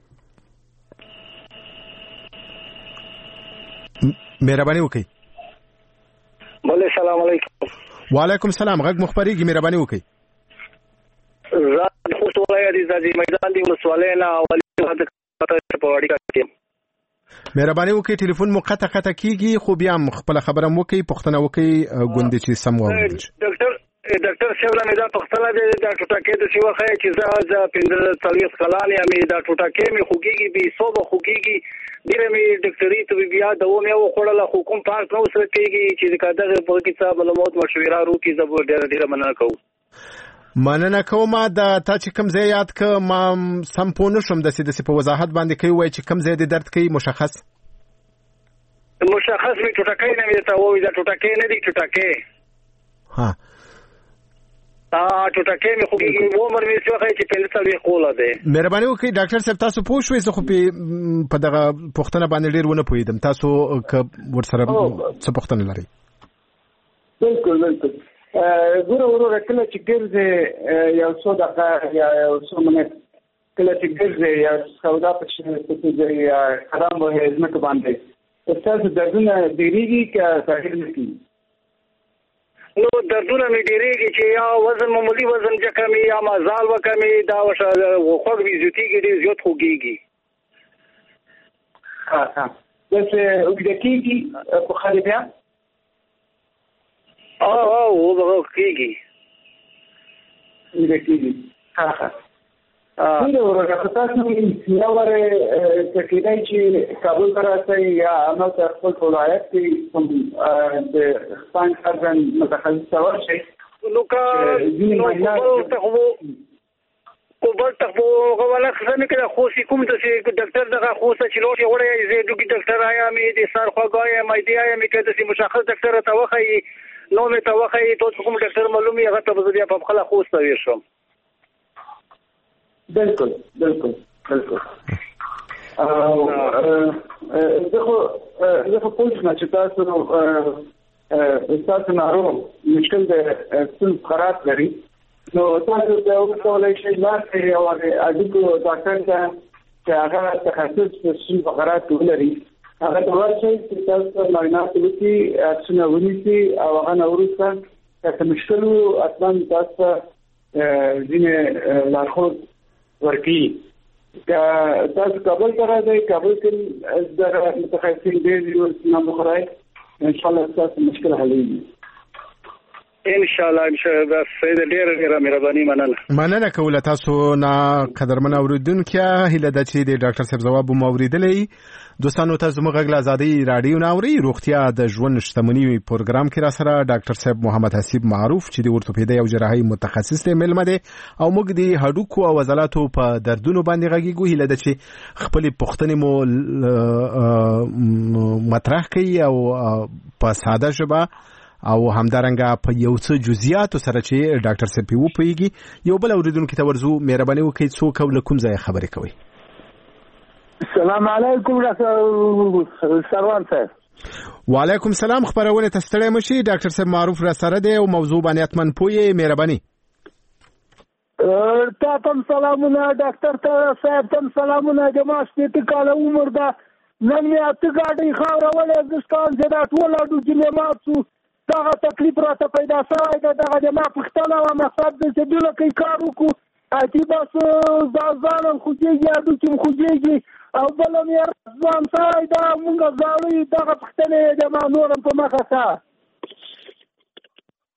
مهرباني وکړئ. بله سلام علیکم. وعلیکم السلام. غږ مخبريږي. مهرباني وکړئ. زه خو ولای د میدان دی مسوالې نه اولی د په وړي کې. مهرباني وکړئ ټلیفون مو قطع کیږي خو بیا خپل خبره مو کوي پښتنه وکړي ګوندې چې سم واورئ. ډاکټر صاحب له دا پښتنه د ټوټکې د سی وخه چې زه 45 کلان یم د ټوټکې می خوګيږي به صوب خوګيږي ډیره می ډاکټري ته بیا دوه مې وخوړله حکومت پارک نو سره کېږي چې کاده په کې څه معلومات مشوره ورو کې زبر ډیره مننه کوم. مننه کوم دا تا چې کوم ځای یاد ک ما سم پوه نشم د سې په وضاحت باندې کوي وای چې کوم ځای د درد کوي مشخص می ټوټکې نه وي ته وای دا ټوټکې نه دي ټوټکې ها ټوټکې می خوږي عمر می څه وخت چې په لته خوله ده. مهرباني وکړئ ډاکټر صاحب تاسو پوه شوئ زه خو په دغه پښتنه باندې ډیر ونه پوهیدم. تاسو ورسره څه پښتنه لري؟ بالکل ګوره کله چې ګرځي یو څو دقیقه یا یو څو منټ کله چې ګرځي یا سودا پښې ځي یا خراب وي ځمکه باندې تاسو دردونه ډیریږي که تغیر نه کوي؟ نو دردونه می ډیریږي چې یا وزن معمولی وزن کمی یا مازال وکمي دا وشه خوږ ویزوتیږي ډیر زیات خوږيږي. ها دغه وګړي په خالي بیا او کېږي وګړي ها دا ورته تاسو یو وره کېدای چې کابل ته راځي یا نو تر خپل ولایت کې د خپل ځان متخصص ورشي نو کا کوبل ته غواړم خزانه کې خو سې کوم د ډاکټر دغه خو چې لوټي وړي زه دوی ډاکټر آیا مې د سر خواګای مې دی آیا مې کده چې مشخص ډاکټر ته وخی نو مې ته وخی ته کوم ډاکټر معلومي هغه ته بیا په خپل خو ستوي شم. بالکل زه خو پوښتنه چې تاسو ناروغ مشکل د سن فقرات لري نو تاسو د وکولای شئ لاسه او اډیکو ډاکټر ته چې هغه تخصص په سن فقرات لري هغه د ورشي چې تاسو معاینات وکړي اکسونه ونیسي او هغه نورسته چې مشکل اصلا تاسو ځینې لارښود ورکی تاسو کابل ته راځئ. کابل کې د متخصصین ډېر یو نام بخورای ان شاء الله تاسو مشکل حلوي ان شاء الله سید ډېر مهرباني مننه کوله تاسو نه قدرمن اوریدونکو هیله د چې د ډاکټر صاحب جواب مو اوریدلې. دوستانو تاسو موږ له آزادۍ رادیو ناوري روغتیا د ژوند شتمنۍ پروګرام کې را سره ډاکټر صاحب محمد حسیب معروف چې د اورتوپیدي او جراحي متخصص دی ملمه دی او موږ د هډوکو او عضلاتو په دردونو باندې غږیږو. هیله ده چې خپل پښتنې مو مطرح کړي او په ساده ژبه او همدارنګه په یو څه جزئیاتو سره چې ډاکټر صاحب په وپیږي. یو بل اوریدونکو ته ورزو مهرباني وکړئ څوک ول کوم ځای خبرې کوي. السلام علیکم ډاکټر سروان صاحب. وعلیکم السلام. خبرونه تستړی مشي ډاکټر صاحب معروف را سره دی او موضوع باندې اتمن پوي مهرباني. تاسو سلامونه ډاکټر صاحب تم سلامونه جماعت دې کال عمر دا نن مې اته غاډي خاور ولې ځستان چې دا ټول اډو کې ماتو دا تکلیف راته پیدا شوی دا د ما پښتنه او مقصد دې چې دلته کې کار وکړو اتی بس ځان خوږیږي اډو کې خوږیږي او بل مې ځان سره دا مونږ ځاړي دا پښتنه د ما نورم په مخه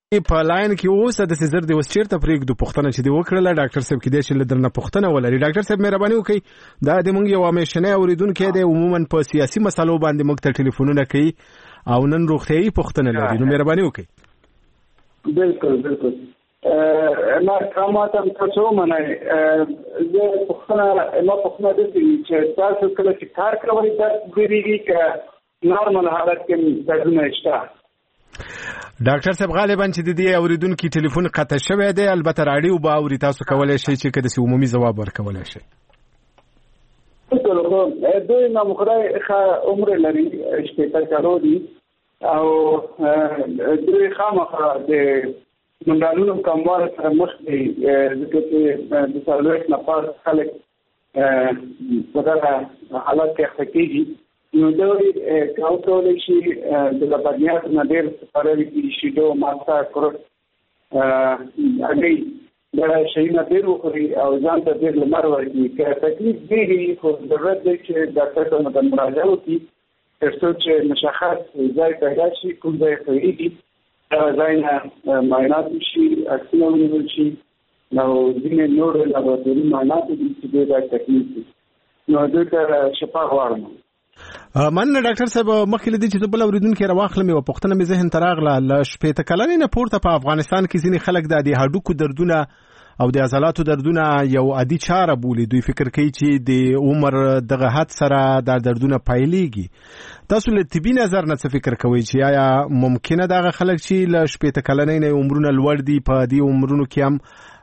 په لاین کې اوسه د سزر د وسچیرته پرېږدو پوښتنه چې دی وکړله ډاکټر صاحب کې دی چې لدرنه پوښتنه ولري. ډاکټر صاحب مهرباني وکړئ دا د موږ یو همیشنی اوریدونکی دی عموما په سیاسي مسلو باندې موږ ته ټلیفونونه کوي او نن روغتیایي پوښتنه لري نو مهرباني وکړئ. بالکل ما کومه تاسو منئ زه پوښتنه د دې چې تاسو کله چې کار کوئ دا ګریږي ک نورمال حالت کې دردونه شته. ډاکټر صاحب غالبا چې د دې اوریدونکو ټلیفون قطع شوی دی البته راډیو به اوري تاسو کولای شئ چې کده سي عمومي ځواب ورکولای شئ. بالکل دوی نو مخړای عمر لري شپږ کالو دي او دوی خامخا د منډالونو کوموار سره مخ دي ځکه چې د سالوټ نه پاس خلک په دغه حالت کې اخته نو دوی کاوټول شي د لبنیات نه ډېر سپارل کې شي دوه ماسا کړو اګي دا شي نه ډېر وکړي او ځان ته ډېر لمر ورکړي که تکلیف دی خو ضرورت دی چې ډاکټر ته مراجعه وکړي ترڅو چې مشخص ځای پیدا شي کوم ځای خېږي دا ځای نه معاینات شي اکسونه ونیول شي نو ځینې نور لابراتواري معاینات دي چې دا تکلیف دي نو دوی ته شفا غواړم. مننه ډاکټر صاحب مخکې لدی چې بل اوریدونکو راواخلم او پوښتنه مې ذهن ته راغله ل شپې کلنې نه پورته په افغانستان کې ځینې خلک د هډوکو دردونه او د عضلاتو دردونه یو عادي چاره بولي دوی فکر کوي چې د عمر دغه حد سره د دردونه پایلېږي. تاسو له طبي نظر نه څه فکر کوئ چې آیا ممکنه دغه خلک چې ل شپې کلنې نه عمرونه لوړ دي په دې عمرونو کې هم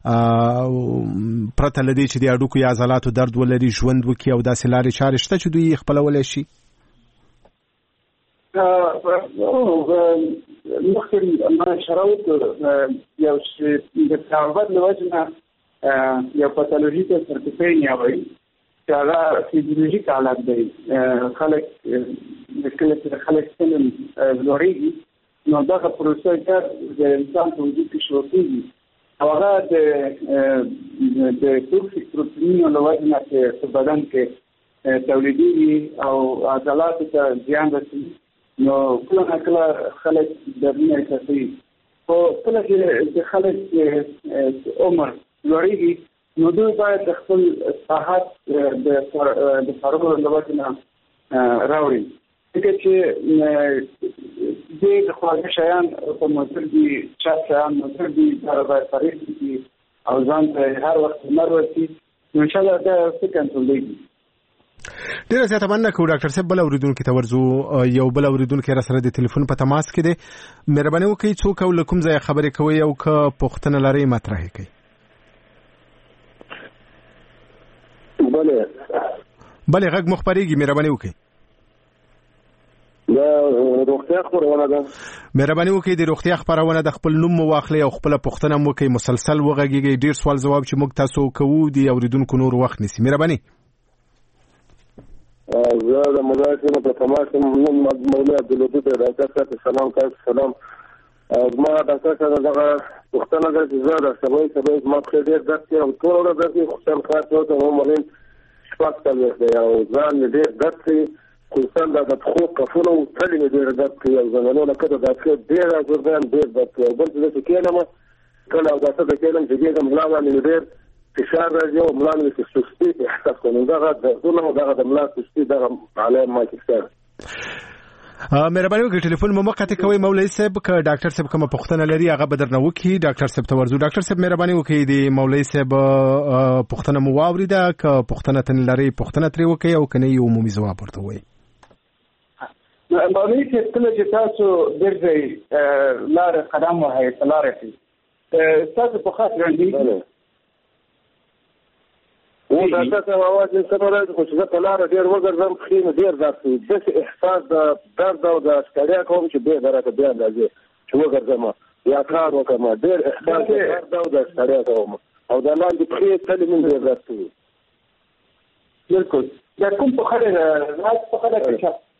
پرته لدی چې د هډوکو یا عضلاتو درد ولري ژوند وکړي او داسې لارې چارې شته چې دوی خپلولی شي؟ مخکې ما شراوت یو چې د تعرض له وجه یو پاتولوژیک سرټیفیکیشن وایي چې هغه فزیولوژیک حالت دی خلک څنګه لوړېږي نو دغه پروسه د انسان په وجود کې شروع کېږي او هغه د توکسیک پروتینونو له وجه چې په بدن کې تولیدېږي او عضلاتو ته زیان رسوي نو کله خلک درنه احساسوي خو کله چې د خلک عمر لوړېږي نو دوی باید د خپل صحت د فارغولو له وجې نه راوړي ځکه چې د خواږه شیان په مضر دي چاپ شیان مضر دي دا باید فریض دي او ځان ته هر وخت لمر ورکړي نو انشاءالله دا څه کنټرولېږي. ډیره زیاته مننه کوم ډاکټر صاحب بل اوریدونکو ته ورځو یو بل اوریدونکو را سره د ټلیفون په تماس کې دی مهرباني وکړئ څوک او کوم ځای خبرې کوي او که پوښتنه لري مطرح کړئ. بله غږ مخبرېږي مهرباني وکړئ. دا روغتیا خبرونه ده مهرباني وکړئ د روغتیا خبرونه د خپل نوم واخلئ او خپل پوښتنه مو کوي مسلسل وغږیږي ډیر سوال جواب چې موږ تاسو کوو دی اوریدونکو نور وخت نیسي مهرباني. زه د مدرسې په تماس نوم مولا عبدالودود ډاکټر صاحب سلام سلام ما ډاکټر صاحب دغه پوښتنه ده چې زه د سبا ما په ډېر درد او ټول ورځ د خوشحال خاص او ته مولین شپږ کال دی او ځان ډېر درد خصوصا د خو کفونو تلې ډېر درد کوي او زمونږ نه کده د ډېر ازرګان ډېر درد کوي بل څه چې کېنم کله او تاسو د کېنم چې دې ملا باندې ډېر فشار راځي او ملا مې سستی احساس کوم دغه د ملا سستی دغه علامه ما کې ښکار. مهرباني وکړئ ټلیفون مو مقطع کوئ مولوي صاحب که ډاکټر صاحب کومه پوښتنه لري هغه به درنه وکړي ډاکټر صاحب ته ورځو. ډاکټر صاحب مهرباني وکړئ د مولوي صاحب پوښتنه مو واورېده که پوښتنه ترې لري پوښتنه ترې وکړئ او که نه یې عمومي ځواب ورته ووایئ. مولوي صاحب کله چې تاسو ګرځئ لاره قدم وهئ په لاره کې ستاسو په خاطر ژوندي و دا څه اواز یې سره خو چې په لار ډیر وګرځم خې نو ډیر داسې احساس د درد او د ستړیا کوم چې به درته بیا راځي چې وګرځم یا کار وکم ډیر احساس د درد او د ستړیا کوم او د لاندې خې تلې من ډیر راځي. بالکل دا کوم په خره راځي په خره کې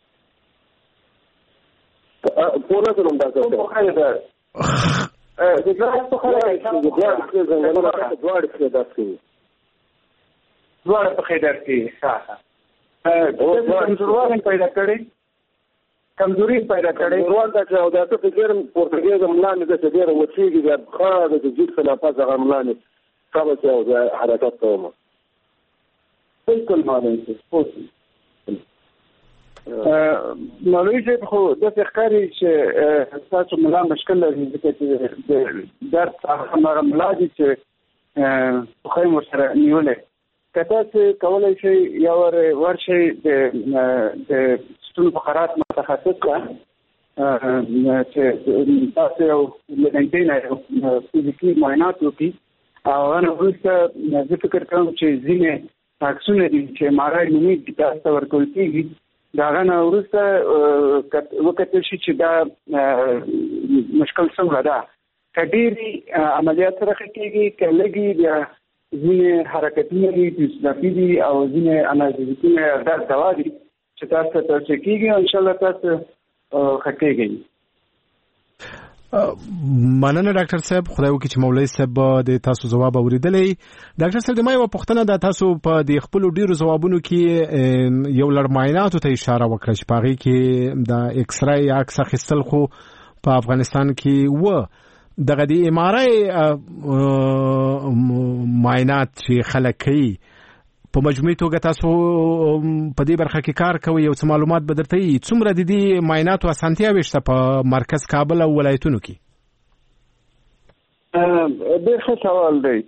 پوره کوم دا څه په خره ده د ځای په خره کې دواړه څه داسې دواره په خیدر کې ښه ضرورت پیدا کړی کمزوري پیدا کړي روان دا چې دا څه فکر پورتګیز ملانه د ډېر وڅیږي د خا د جید خلافت هغه ملانه ثابت او حرکت کوم بالکل مالې مولوی صاحب خو د ښکاری چې تاسو ملا مشکل لري چې د درد هغه ملادي چې خو یې سره نیولې کته چې کولای شي یا ورشي د ستونو فقرات متخصص کا چې تاسو یو لنډینه فزیکی معاینات وکړي او انا وروسته زه فکر کوم چې ځینې عکسونه دي چې مارای نومي تاسو ورکول کېږي دا غنه ورسته وکړل شي چې دا مشکل څنګه ده کډيري عملیات سره کېږي کلهږي بیا ځینې حرکتونه دي فزیکي دي او ځینې انالوژیکي دا دوا دي چې تاسو ته کېږي ان شاء الله تاسو خکېږي. مننه ډاکټر صاحب خدای وکړي چې مولوی صاحب د تاسو جواب اوریدلې. ډاکټر صاحب د ما یو پوښتنه ده تاسو په د خپل ډیرو جوابونو کې یو لړ معایناتو ته اشاره وکړه چې پاغي کې د ایکس رای عکس اخیستل خو په افغانستان کې و دغه د ام ار ای معاینات چې خلک کوي په مجموعي توګه تاسو په دې برخه کې کار کوي یو څه معلومات به درته وي څومره د دې معایناتو اسانتیاوې شته په مرکز کابل او ولایتونو کې؟ ډېر ښه سوال دی.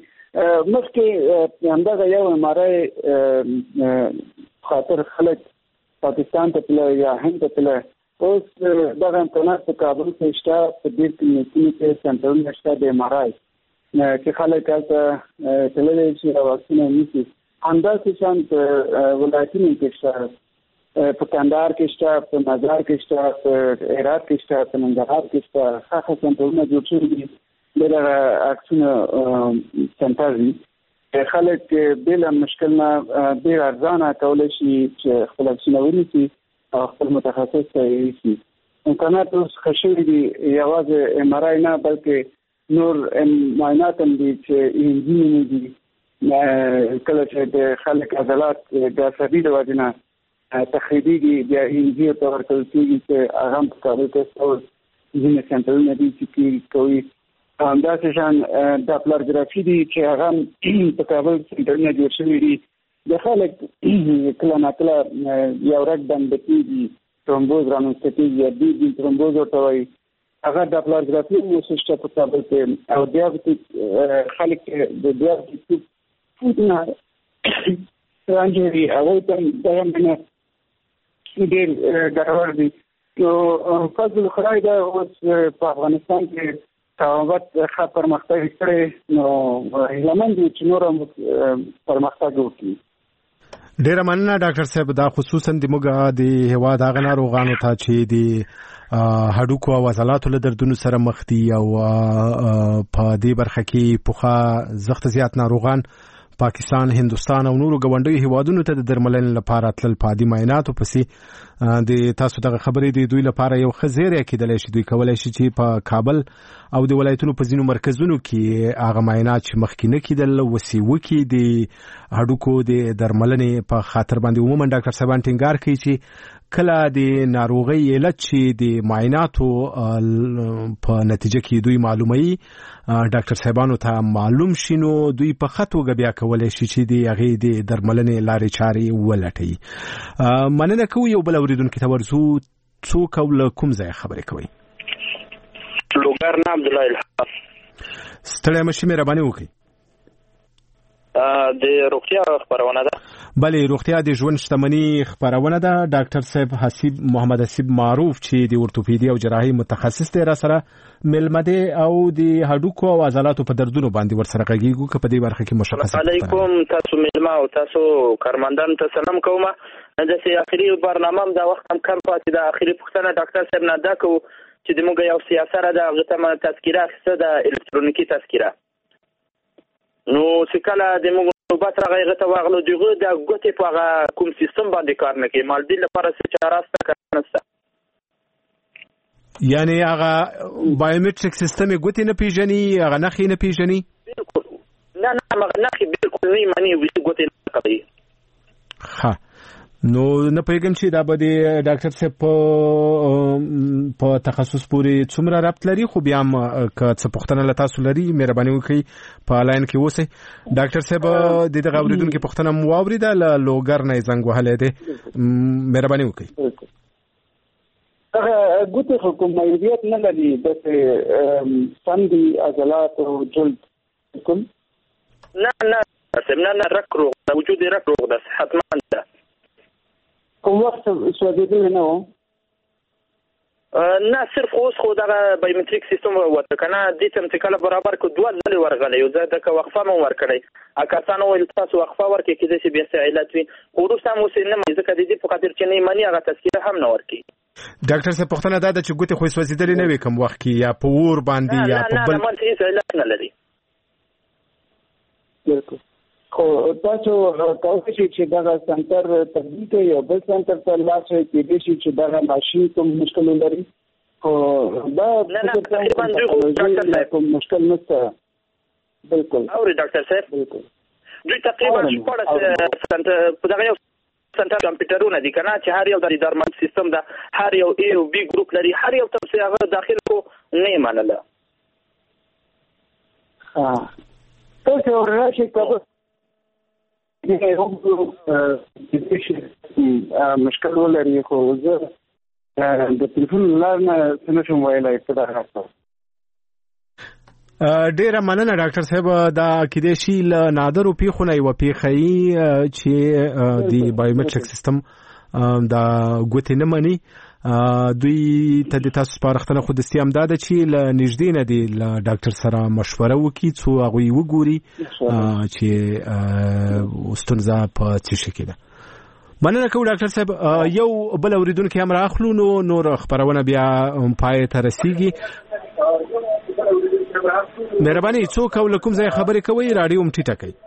مخکې همدغه یو ام ار ای خاطر خلک پاکستان ته تلل یا هند ته تلل اوس دغه امکانات په کابل کې شته په دې کې سنټرونه شته د ام ار ای چې خلک هلته تللی شي او واکسین نیسي همداسې شان په ولایتونو کې شته په کندهار کې شته په مزار کې شته په هرات کې شته په ننګرهار کې شته ښه سنټرونه جوړ شوي دي دغه عکسونه سنټر دي خلک بلا مشکل نه ډېر ارزانه کولی شي چې خپل عکسونه ونیسي او خپل متخصص ته یې یوسي. امکانات اوس ښه شوي دي یوازې ام ار ای نه بلکې نور معاینات هم دي چې انجینونه دي کله چې د خلک عضلات د عصبي د وجې نه تخریبېږي بیا انجي ته ورکول کېږي چې هغه هم په کابل کې ځینې سنټرونه دي چې کوي همداسې شان د پلارګرافي دي چې هغه هم په کابل سنټرونه جوړ شوي دي د خلک کله ناکله یو رګ بنده کېږي ترومبوز رامنځته کېږي یا دي ترومبوز ورته وایي هغه د پلارګرافي اوس شته په کابل کې او بیا خلک د بیا فوتنا رانجوري او ته دغه نه ډېر ګټور دي. نو فضل خدای دا اوس په افغانستان کې تاوت ښه پرمختګ کړی نو هیلهمند یو چې نور پرمختګ وکړي. ډیره مننه ډاکټر صاحب دا خصوصا د موږ د هواد هغه ناروغانو ته چې د هډوکو او عضلاتو له دردونو سره مخ دي او په دې برخه کې پوخا زخت زیات ناروغان پاکستان هندستان او نورو ګاونډیو هیوادونو ته د درملنې لپاره تلل پادي معایناتو پسې د تاسو دغه خبرې د دوی لپاره یو خزیره کېدلی شي دوی کولای شي چې په کابل او د ولایتونو په ځینو مرکزونو کې هغه معاینات چې مخکې نه کېدل وسې وکړي د هډوکو د درملنې په خاطر باندې. عموما ډاکټر صاحبان ټینګار کوي چې کله د ناروغۍ علت چې د معایناتو په نتیجه کې دوی معلوموي ډاکټر صاحبانو ته معلوم شي نو دوی په ښه توګه بیا کولی شي چې د هغې د درملنې لارې چارې ولټوي. مننه کوو. یو بل اورېدونکي ته ورځو. څوک او له کوم ځایه خبرې کوئ؟ لوګر نه عبدالله الحاف. ستړی مشي مهرباني وکړئ. د روغتیا خبرونه ده. بلې روغتیا د ژوند شتمني خبرونه ده. ډاکټر صاحب محمد حسیب معروف چې د ورتوپیدي او جراحي متخصص دی را سره ملمه دی او د هډوکو او عضلاتو په دردونو باندې ورسره غږیږو که په دې برخه کې مشخصه علیکم تاسو ملمه او تاسو کارمندان ته سلام کوم. د سي اخري برنامه دا وخت هم کم پاتې د اخري پښتنه ډاکټر صاحب نه دا کو چې د موږ یو سیاست را د غته تذکره اخیسته د الکترونیکی تذکره نو چې کله د موږ نوبت راغی غته واغلو دغه د ګوتې په هغه کوم سیستم باندې کار نه کوي مال دې لپاره څه چاره سته نشته یعنی هغه بایومټریک سیستم ګوتې نه پیژني هغه نخې نه پیژني نه نخې بالکل نه معنی وي ګوتې نه کوي. ها نو نه پېږم چې دا به د ډاکټر صاحب په تخصص پورې څومره ربط لري خو بیا هم که څه پوښتنه له تاسو لري مهرباني وکړئ په لاین کې اوسئ. ډاکټر صاحب د دغه اورېدونکي پوښتنه مو واورېده له لوګر نه یې زنګ وهلی دی مهرباني وکړئ. هغه ګوتې خو کوم مایلیت نه لري داسې سندي عضلات او جلد کوم نه رک روغ د وجود رک روغ ده صحتمند ده. کوم وخت سوځېدل نه و نه صرف اوس خو دغه بایومټریک سیستم وته کنه دې ته چې کله برابر کو دوه ځلې ورغلی یو ځای د وقفه مو ورکړی اکاسانو ویل تاسو وقفه ورکړي کې د سی بي اس علت وي وروسته مو سینه مې ځکه د دې په خاطر چې نه مانی هغه تذکره هم نه ورکړي. ډاکټر صاحب پوښتنه دا ده چې ګوتې خو سوځېدلې نه وي کوم وخت کې یا په اور باندې یا په بل نه هیڅ علت نه لري. خو تاسو کولی شئ چې دغه سنټر تبدیل کړئ او بل سنټر ته لاړ شئ کېدای شي چې دغه ماشین کوم مشکل لري خو دا کوم مشکل نشته. بالکل اوري ډاکټر صاحب بالکل دوی تقریبا شپږ سنټر په دغه یو سنټر کمپیوټرونه دي کنه چې هر یو د درمل سیستم ده هر یو ای او بی ګروپ لري هر یو تاسو هغه داخل کو نه منله. تاسو ورشي کوم مشکل ولري خو زه د تلیفون لاره نه شم ویلای څه ده. ډیره مننه ډاکټر صاحب دا کېدای شي له نادرو پیښو نه یوه پیښه چې د بایومټریک سیستم دا ګوتې نه مني دوی ته د تاسو سپارښتنه خو دستي همدا ده چې له نږدې نه دې له ډاکټر سره مشوره وکړي څو هغوی وګوري چې ستونزه په څه شي کې ده. مننه کوو ډاکټر صاحب. یو بل اورېدونکی هم راخلو نو نور خپرونه بیا پای ته رسیږي. مهرباني څوک او له کوم ځای خبرې کوئ راډیو هم ټیټه کړئ.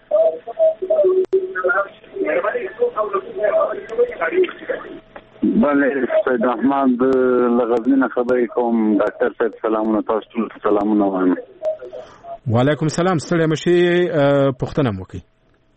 بله سید احمد له غزني نه خبرې کوم. ډاکټر صاحب سلامونه تاسو ټول سلامونه وایم. وعلیکم السلام ستړی مشي پوښتنه مو کوي.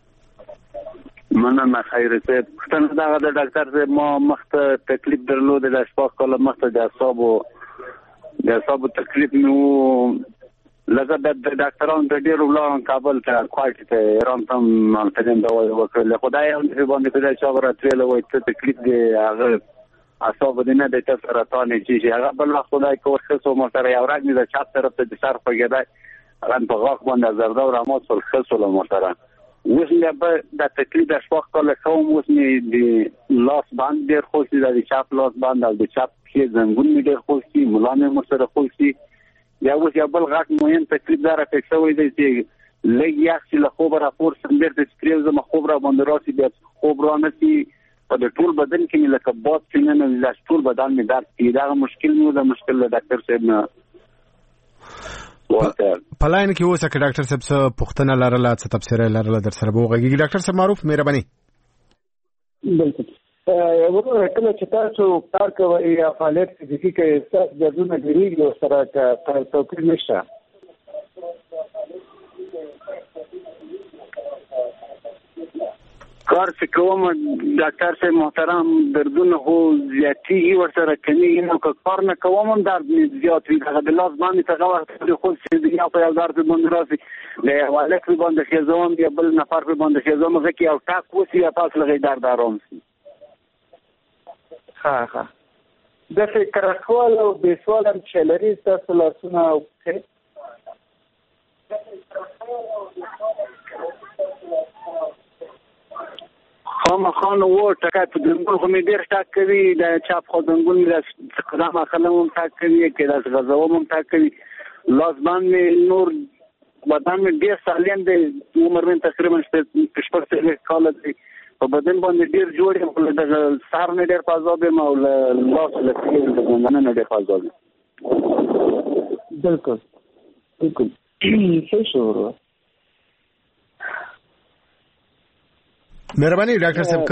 مننه خیر صاحب. پوښتنه دا ده ډاکټر صاحب ما مخته تکلیف درلود د شپږ کاله مخته د اعصابو تکلیف مې و لکه د ډاکټرانو ته ډېر ولاړم کابل ته کوټې ته ایران ته مالتنیم دا وکړل خدای هم دې باندې کړی چې هغه راتللی وای ته تکلیف دی هغه اعصاب دې نه دی ته سرطان چې هغه بل وخت خدای کور ښه سو مو سره یو رګ مې د چپ طرف ته د سر خوږېدی هغه په غاښ باندې زرده او رامات سول ښه سولو مو سره اوس مې دا تکلیف د شپږ کاله کوم اوس مې د لاس باندې ډېر خوښ دی د چپ لاس باندې او د چپ کې زنګون مې ډېر خوښ دي ملا مې مو سره خوښ دي یا اوس یو بل غټ مهم تکلیف دا راپېښ شوی دی چې لږ یخ چې له خوبه راپورته شم بېرته چې پرېوځم خوب راباندې راشي بیا خوب رانشي په د ټول بدن کې مې لکه باد چې نه ټول بدن مې درد کوي دغه مشکل مې د مشکل له ډاکټر صاحب نه په لاین کې اوسه که ډاکټر صاحب څه پوښتنه لرله څه تبصره لرله در سره به وغږېږي. ډاکټر صاحب معروف مهرباني. بالکل ورور کله چې تاسو کار کوئ یا فعالیت فزیکي کوئ ستاسو دردونه ډېرېږي او سره توپیر نشته. کار چې کوم ډاکټر صاحب محترم دردونه خو زیاتېږي ورسره کمېږي نو که کار نه کوم هم درد مې زیات وي هغه د لاس باندې هغه وخت خو یا په یو درد باندې راشي له یو هلک پرې باندې خېزوم یا بل نفر پرې باندې خېزوم هغه کې یو ټاک وسي یا پاس لږ درد آرام شي. ها د فکرخوال او بیسوال هم چې لري ستاسو لاسونه او پښې خامخا نو و ټکای په دنګون خو مې ډېر ټاک کوي د چاپ خو دنګون مې د قدم اخلم هم ټاک کوي کې د غزاوم هم ټاک کوي لاس باندې نور بدن مې ډېر سالم دی عمر مې تقریبا 6 کال دی په بدن باندې ډېر جوړ یم د سهار نه ډېر فازاب یم او لاس له سیل د ګندنه نه ډېر فازاب یم. بالکل ښه شو. مهرباني ډاکټر صاحب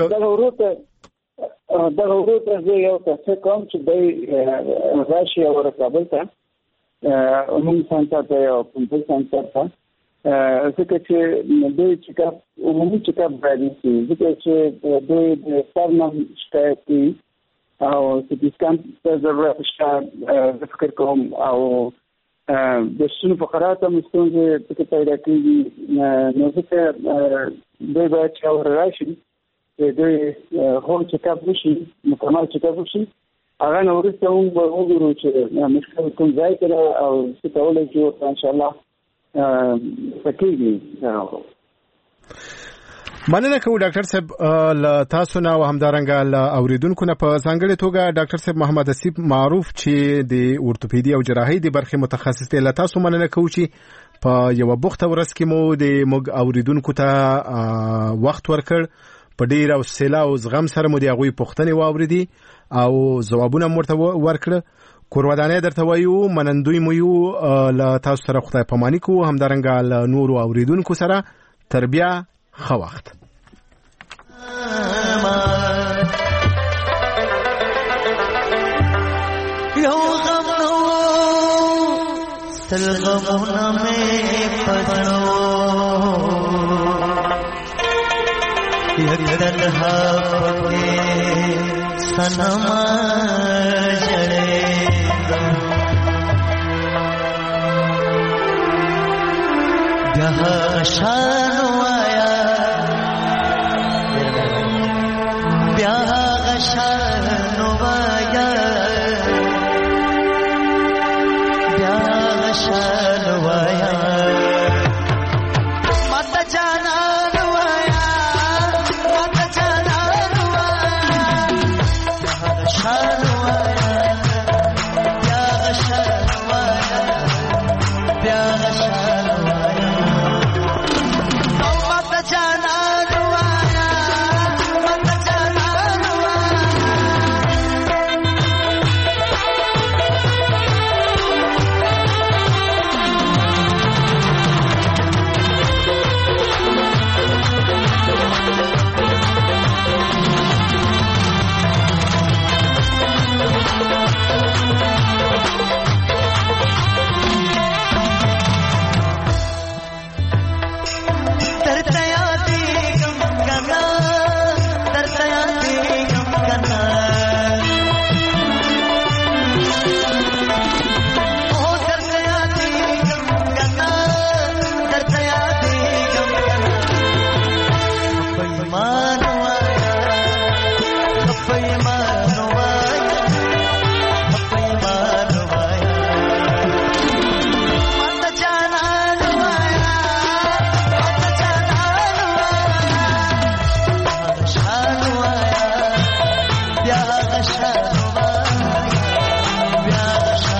دغه وروته زه یو څه کوم چې دی راشي او کابل ته عمومي سنټر ته او پنځه سنټر ته ځکه چې دوی چیکاپ عمومي چیکاپ باید شي ځکه چې دوی د سرنم شکایت کوي او سټي سکان ته ضرورت شته زه فکر کوم او د شنو فقرات هم ستونزې پکې پیدا کېږي نو ځکه دوی باید چې راشي دوی هول چیکاپ وشي مکمل چیکاپ وشي هغه نو وروسته هم وګورو چې مشکل کوم ځای کې او څه کولی شو ان شاء الله پکېږي. مننه کوم ډاکټر صاحب ل تاسو نه او همدارنګه ل اوریدونکو نه په ځانګړي توګه ډاکټر صاحب محمد اسیب معروف چې د اورتوپیدي او جراحي د برخې متخصص دی. ل تاسو مننه کوم چې په یو بوخته ورځ کې مو د موږ اوریدونکو ته وخت ورکړ په ډیر او سلا او زغم سره مو دی غوي پوښتنې واوریدي او ځوابونه مرته ورکړه. کورودانه درته وایو منندوی مو یو ل تاسو سره خدای پاماني کو همدارنګه ل نور اوریدونکو سره تربیه خو وخت. یو غم نو سلغمونه مې پزړو یک تنها پکې سنم جړې بیا شانو آیا بیا شانو آیا بیا شانو آیا مت جانا آیا مت جانا آیا شانو آیا بیا شانو آیا بیا شانو آیا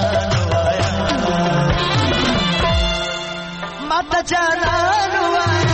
مت جانا